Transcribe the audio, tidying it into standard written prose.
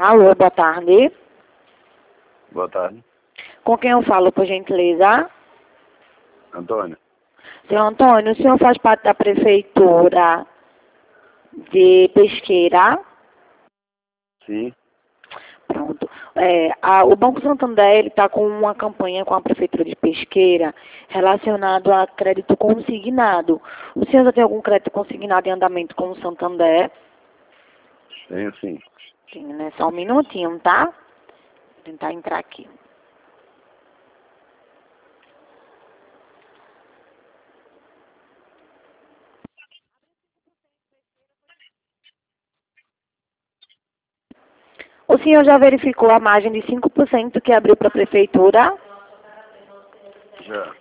Alô, boa tarde. Boa tarde. Com quem eu falo, por gentileza? Antônio. Senhor Antônio, o senhor faz parte da prefeitura de Pesqueira? Sim. Pronto. O Banco Santander está com uma campanha com a prefeitura de Pesqueira relacionado a crédito consignado. O senhor já tem algum crédito consignado em andamento com o Santander? Tenho sim. Sim, né? Só um minutinho, tá? Vou tentar entrar aqui. O senhor já verificou a margem de 5% que abriu para a prefeitura? Já.